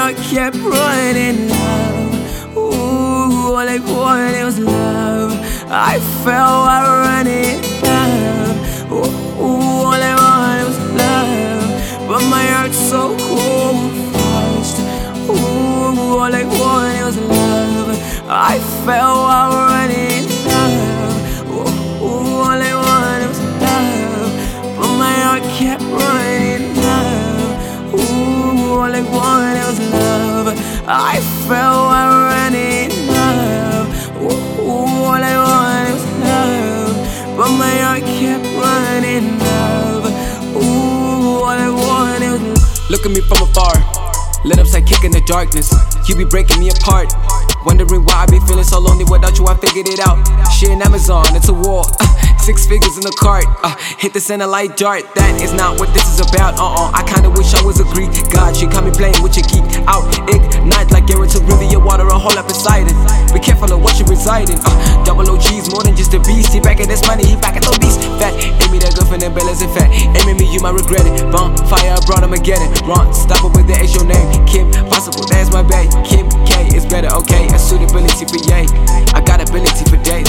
heart kept running love. Ooh, all I wanted was love. I felt I running love. Ooh, all I wanted was love. But my heart's so cold fast. Ooh, all I wanted was love. I felt I running love. Ooh, all I wanted was love. But my heart kept running love. Ooh, all I wanted was love. I felt I running love. Ooh, all I wanted was love. But my heart kept running love. Ooh, all I wanted was love. Look at me from afar, lit up like kick in the darkness. You be breaking me apart, wondering why I be feeling so lonely. Without you I figured it out. Shit in Amazon, it's a war. 6 figures in the cart, hit the center like dart. That is not what this is about, I kinda wish I was a Greek god. She caught me playing with your geek out. Ignite like Garrett to river, your water a whole up inside it. Be careful of what you reside in. Double OG's more than just a beast. He back at this money, he back at the beast. Fat, Amy that girlfriend and Bella's and fat. Aiming me, you might regret it. Bonfire, brought him again. Wrong, stop it with the H, your name. Kim, possible, that's my bae. Kim K is better, okay. A suitability for yay. I got ability for days.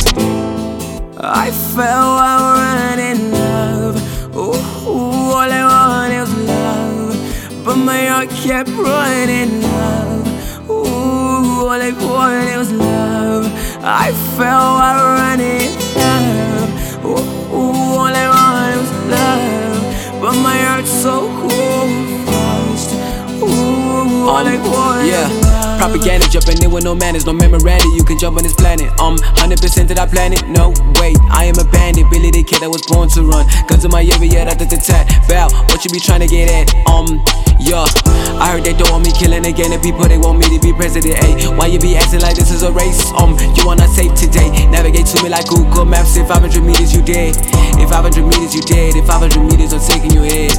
I felt I running love. Ooh, all I wanted was love. But my heart kept running love. Ooh, all I wanted was love. I felt I running love. Ooh, all I wanted was love. But my heart's so cold fast. Ooh, all I wanted was love. Propaganda jumping in with no manners, no memoranda. You can jump on this planet. 100% to that planet. No way, I am a bandit. Billy the kid that was born to run. Guns in my area, tat. Val, what you be trying to get at? Yeah. I heard they don't want me killing again. The people they want me to be president. Ayy, why you be acting like this is a race? You are not safe today. Navigate to me like Google Maps. If 500 meters you dead. If 500 meters you dead. If 500 meters I'm taking your head.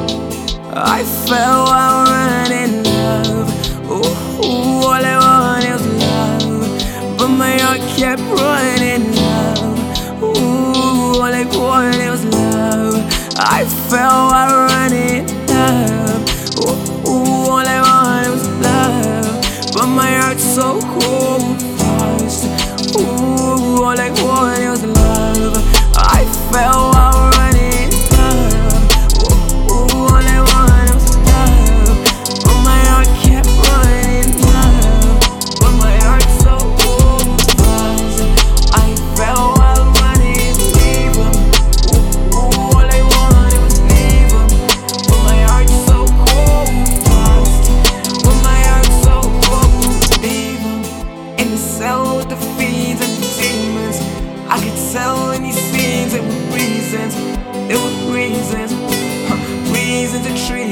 I felt I running love. Ooh, all I wanted was love. But my heart kept running love. Ooh, all I wanted was love. I felt I running love. Ooh, all I wanted was love. But my heart's so cold fast. Ooh, all I wanted was love. I felt I running love. Ooh, all I wanted was love. But my heart kept running love. But my heart's so cold fast. I felt I running leave him. Ooh, all I wanted was leave him. But my heart's so cold fast. But my heart's so cold. Leave him in the cell with the fiends and the demons. I could tell in these scenes there were reasons. There were reasons. Reasons to treat